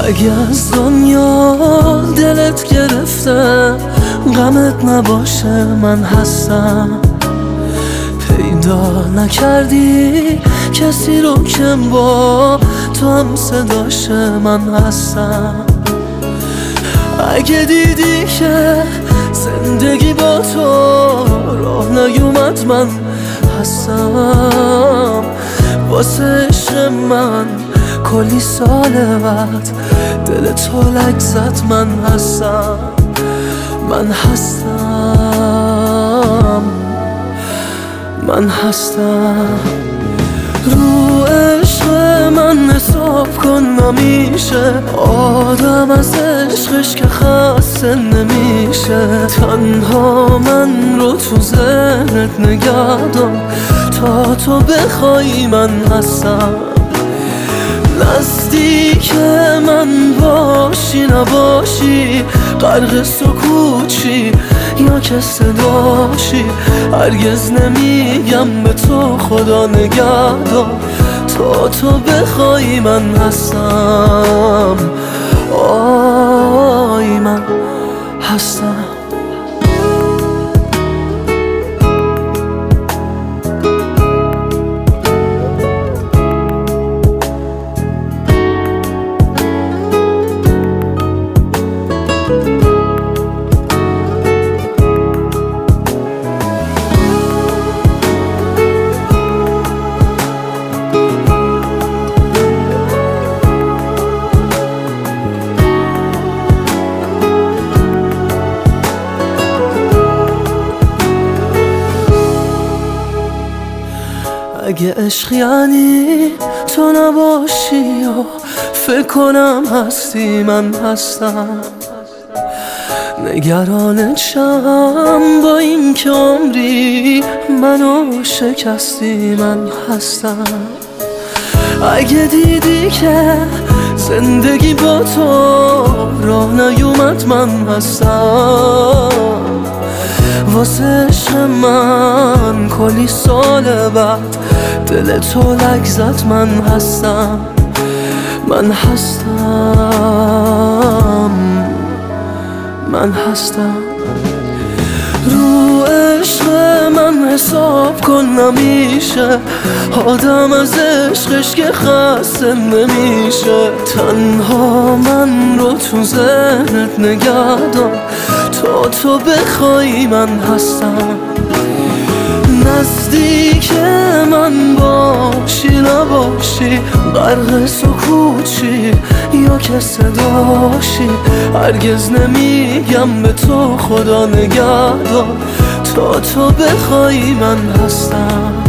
اگه از دنیا دلت گرفته غمت نباشه من هستم. پیدا نکردی کسی رو که با تو هم صداشه من هستم. اگه دیدی که زندگی با تو راه نیومد من هستم. واسه عشق من کلی سال بعد دل تو لک زد من هستم. من هستم، من هستم. رو عشق من حساب کن نمیشه، آدم از عشقش که خسته نمیشه. تنها من رو تو ذهنت نگه دار تا تو بخوای من هستم. نزدیک من باشی نباشی، غرق سکوچی یا که صداشی، هرگز نمیگم به تو خدا نگهدار تا تو بخوای من هستم. آی من هستم. اگه عشق یعنی تو نباشی یا فکر کنم هستی من هستم. نگرانت شم با این که عمری منو شکستی من هستم. اگه دیدی که زندگی با تو راه نیومد من هستم. واسه عشق من کلی سال بعد دل تو لک زد من هستم. من هستم، من هستم. رو عشق من حساب کن نمیشه، آدم از عشقش که خسته نمیشه. تنها من رو تو ذهنت نگه دار تا تو بخوای من هستم. نزدیک من باشی نباشی، غرق سکوچی یا که صداشی، هرگز نمیگم به تو خدا نگهدار تا تو بخوای من هستم.